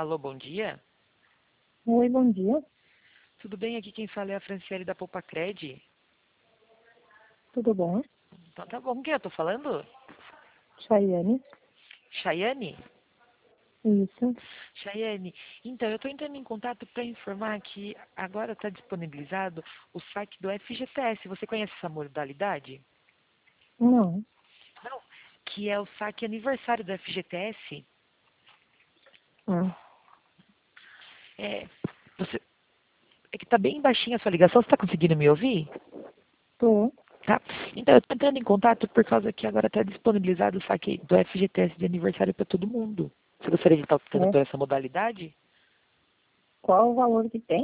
Alô, bom dia. Oi, bom dia. Tudo bem? Aqui quem fala é a Franciele da Poupacred. Tudo bom? Então tá bom. Com quem eu tô falando? Chayane. Chayane? Isso. Chayane, então eu estou entrando em contato para informar que agora está disponibilizado o saque do FGTS. Você conhece essa modalidade? Não. Não. Que é o saque aniversário do FGTS. Ah, É, você, é que está bem baixinha a sua ligação. Você está conseguindo me ouvir? tô. Tá? Então eu estou entrando em contato por causa que agora está disponibilizado o saque do FGTS de aniversário para todo mundo. Você gostaria de estar optando É. por essa modalidade? Qual o valor que tem?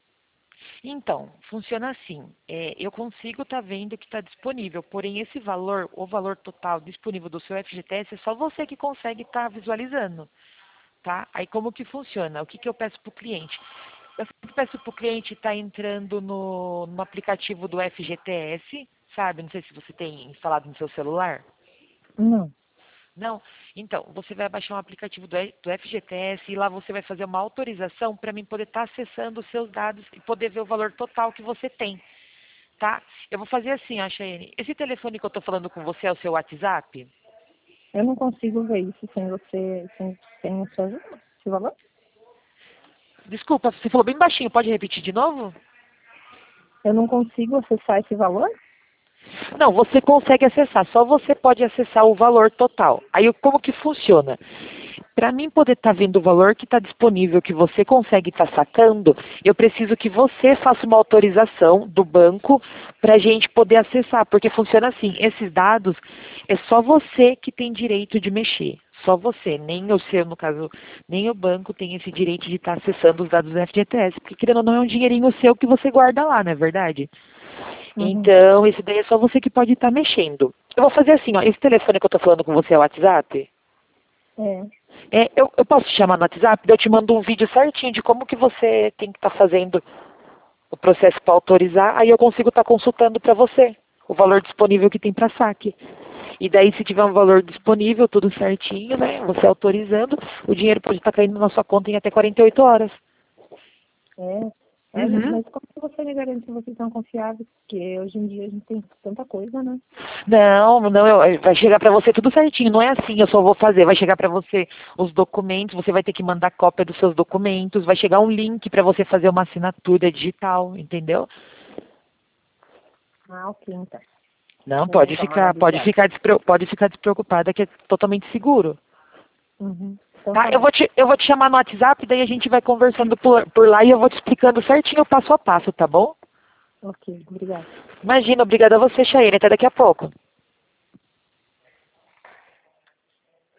Então, funciona assim. Eu consigo estar vendo que está disponível, porém esse valor, o valor total disponível do seu FGTS, é só você que consegue estar visualizando, tá? Aí como que funciona? O que, que eu peço para o cliente? Eu sempre peço para o cliente estar entrando no aplicativo do FGTS, sabe? Não sei se você tem instalado no seu celular. Não. Não? Então, você vai baixar um aplicativo do FGTS e lá você vai fazer uma autorização para mim poder estar acessando os seus dados e poder ver o valor total que você tem, tá? Eu vou fazer assim, ó, Chayane. Esse telefone que eu estou falando com você é o seu WhatsApp? Eu não consigo ver isso sem você, sem a sua ajuda. Esse valor? Desculpa, você falou bem baixinho, pode repetir de novo? Eu não consigo acessar esse valor? Não, você consegue acessar, só você pode acessar o valor total. Aí como que funciona? Para mim poder estar vendo o valor que está disponível, que você consegue estar sacando, eu preciso que você faça uma autorização do banco para a gente poder acessar, porque funciona assim, esses dados é só você que tem direito de mexer, só você, nem o seu, no caso, nem o banco tem esse direito de estar acessando os dados do FGTS, porque querendo ou não é um dinheirinho seu que você guarda lá, não é verdade? Uhum. Então, esse daí é só você que pode estar mexendo. Eu vou fazer assim, ó, esse telefone que eu estou falando com você é o WhatsApp? É. Eu posso te chamar no WhatsApp, daí eu te mando um vídeo certinho de como que você tem que estar fazendo o processo para autorizar, aí eu consigo estar consultando para você o valor disponível que tem para saque. E daí, se tiver um valor disponível, tudo certinho, né, você autorizando, o dinheiro pode estar caindo na sua conta em até 48 horas. É. Uhum. Mas como que você me garante que vocês são confiáveis? Porque hoje em dia a gente tem tanta coisa, né? Não, não, vai chegar para você tudo certinho. Não é assim, eu só vou fazer. Vai chegar para você os documentos, você vai ter que mandar cópia dos seus documentos, vai chegar um link para você fazer uma assinatura digital, entendeu? Ah, ok, então. Não, Vou dar uma analisada. pode ficar despreocupada que é totalmente seguro. Uhum. Então Tá? tá bom. Eu vou te chamar no WhatsApp, daí a gente vai conversando por lá e eu vou te explicando certinho o passo a passo, tá bom? Ok, obrigada. Imagina, obrigada a você, Chayane. Até daqui a pouco.